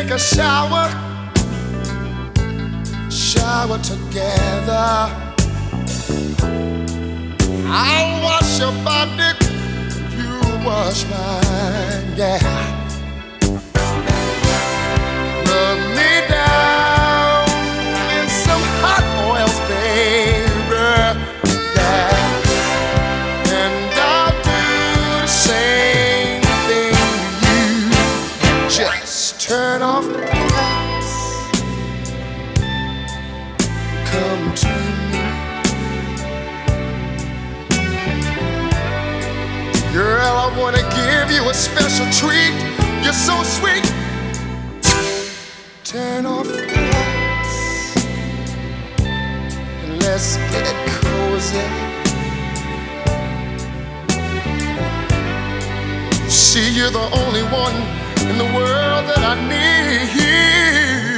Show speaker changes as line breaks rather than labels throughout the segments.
take a shower together. I'll wash your body, you wash mine, yeah. Rub me down in some hot oils, baby, yeah. And I'll do the same thing to you. Just turn off the lights, come to me. Girl, I wanna give you a special treat. You're so sweet. Turn off the lights and let's get cozy. See, you're the only one in the world that I need.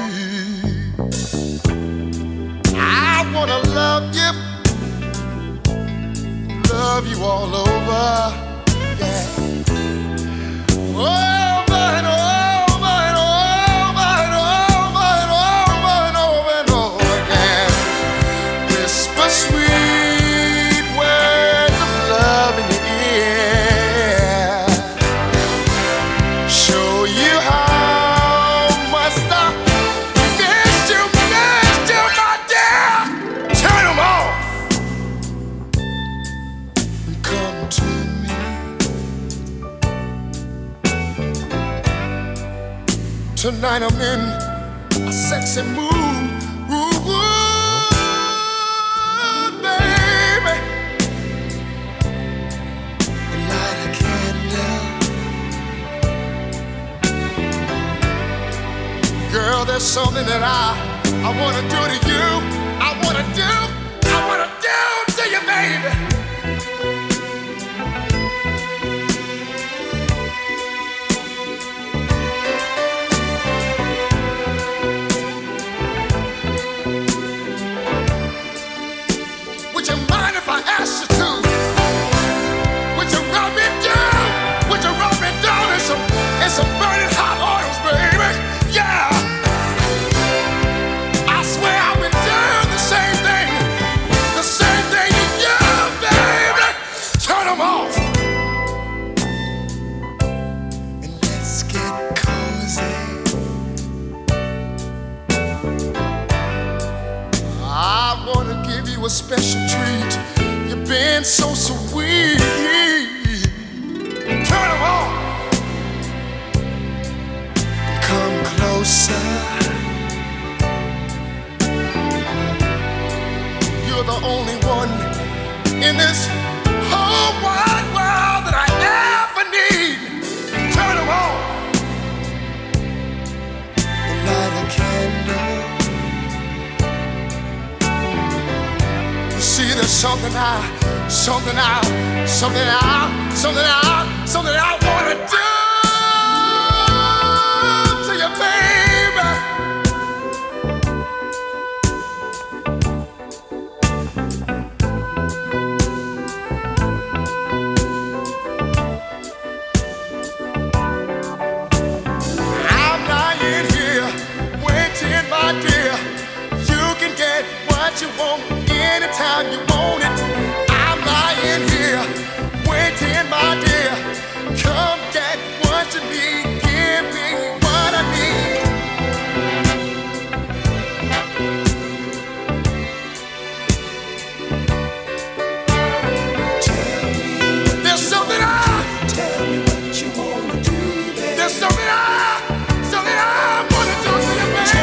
I wanna love you all over, yeah. Over and over and over and over and over and over and over again. Whisper sweet words of love in your ear. Show you how much I miss you, my dear. Turn them off. Come to me. Tonight I'm in a sexy mood, baby. Light a candle. Girl, there's something that I wanna do to you. I wanna do to you, baby. It's a burning hot oils, baby, yeah. I swear I've been doing the same thing to you, baby. Turn them off and let's get cozy. I wanna give you a special treat. You've been so sweet. Turn them off. Come closer. You're the only one in this whole wide world that I ever need. Turn them on and light a candle. You see, there's something I wanna do. You want anytime you want it. I'm lying here waiting, my dear. Come get what you need. Give me what I need. Tell me. There's something tell me what you wanna do, baby. There's something I wanna do to you, baby.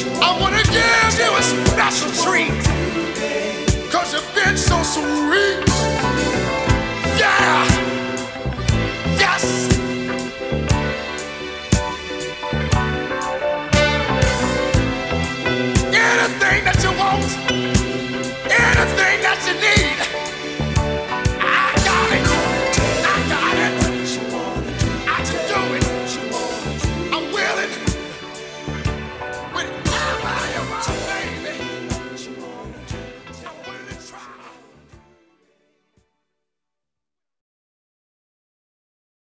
Special treat, 'cause you've been so sweet.